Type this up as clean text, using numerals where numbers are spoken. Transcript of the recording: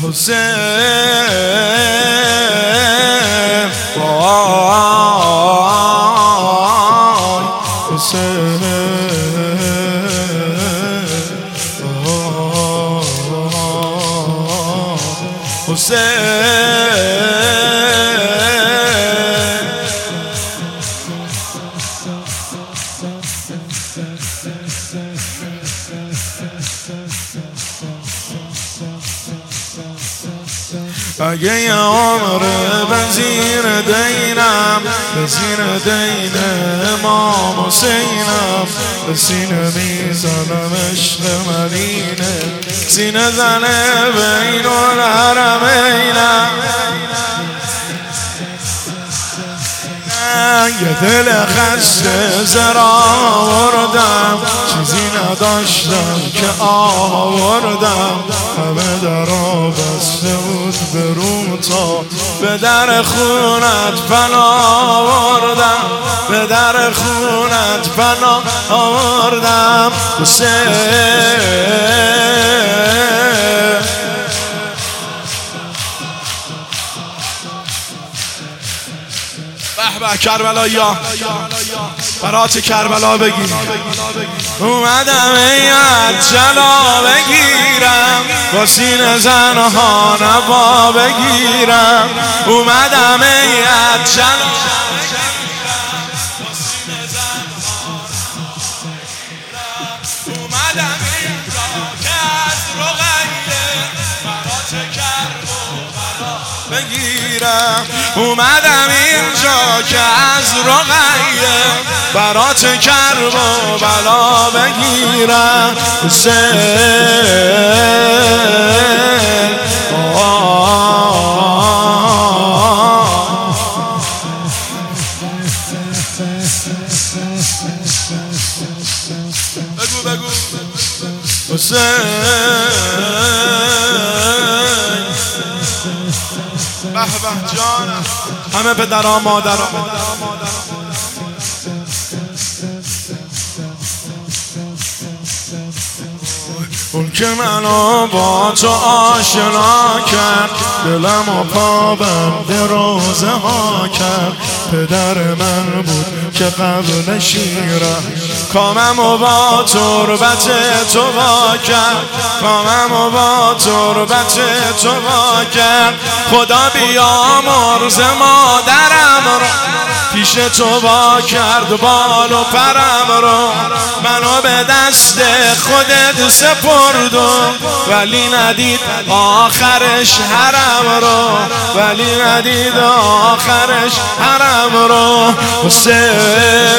حسین اگه یه عمر به زیر دینم، به زیر دین امام حسینم، به سینه میزنم عشق مدینه، سینه زنه بین الحرمینم. یه دل خسته زرا آوردم، چیزی نداشتم که آوردم، همه درا بسته بود به روم تا به در خونت پناه آوردم، به در خونت پناه آوردم. به کربلایی‌ها برات کربلا بگیر، اومدم ایت جلا بگیرم، با سینه زنها نوا بگیرم، اومدم ایت جلا بگیرم، با سینه زنها اومدم اینجا که از رقیه برات کربلا بگیرم، اومدم اینجا که از رقیه برات کرب و بلا بگیرم. بگو حسین به به جانم، همه پدرها مادرها اون که منو با تو آشنا کرد، دلم و پابم به روزه ها کرد، پدر من بود که قبل شیرم، کامم و با تربت تو وا کرد، کامم و با تربت تو وا کرد. خدا بیامرز مادرم رو پیش تو وا کرد، بال و پرم رو منو به دست خودت سپردم، ولی ندید آخرش حرم رو، ولی ندید آخرش حرم رو. حسین